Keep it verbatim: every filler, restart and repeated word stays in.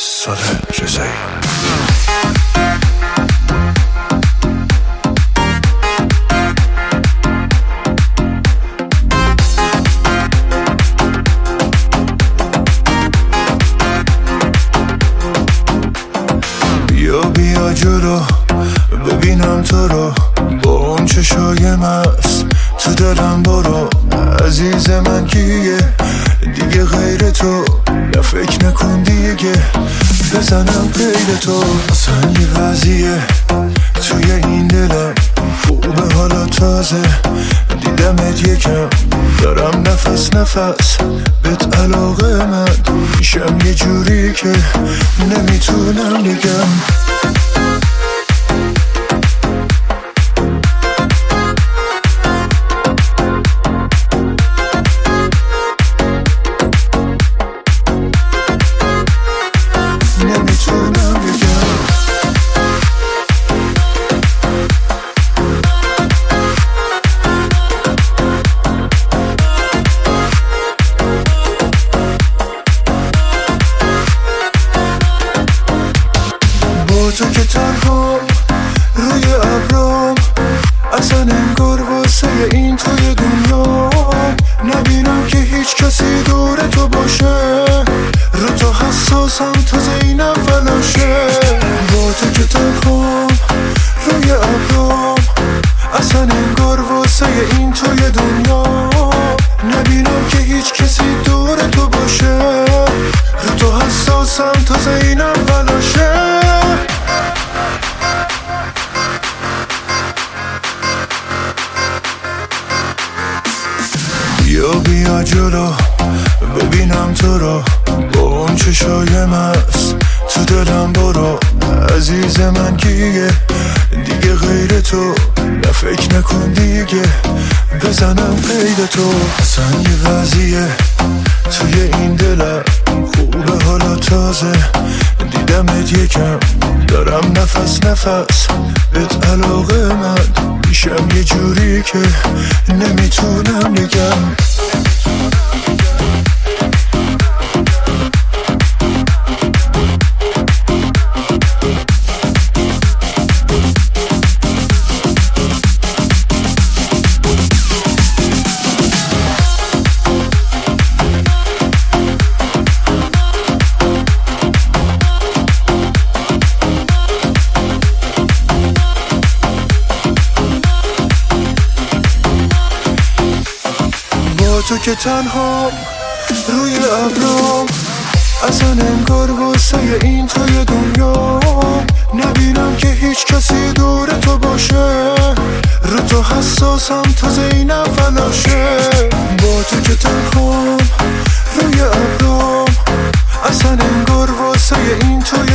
صادق رضایی. بیا بیا جلو ببینم تو رو، با اون چشای مست تو دلم برو. عزیز من کیه دیگه غیر تو، نه فکر نکن دیگه بزنم غیر تو. اصلا یه وضعیه توی این دلم خوبه حالا تازه دیدمت یکم، دارم نفس نفس بهت علاقه من میشم یه جوری که نمیتونم بگم. تو که تنها روی ابرام، اصلا انگار واسه این توی دنیا نبینم که هیچ کسی دور تو باشه. رو تو حساسم تازه این اولاشه. با تو که تنها روی ابرام، اصلا انگار واسه این توی دنیا نبینم که هیچ کسی دور تو باشه. رو تو حساسم تازه این اولاشه. بیا بیا جلو ببینم تو رو، با اون چشای مست تو دلم برو. عزیز من کیه دیگه غیر تو، نه فکر نکن دیگه بزنم قید تو. اصلا یه وضعیه توی این دلم خوبه حالا تازه دیدمت یکم، دارم نفس نفس بهت علاقه من میشم یه جوری که نمیتونم بگم. تو که تنها روی ابرام، اصلا انگار واسه این توی دنیا نبینم که هیچ کسی دور تو باشه. رو تو حساسم تازه این اولاشه. با تو که تنها روی ابرام، اصلا انگار واسه این توی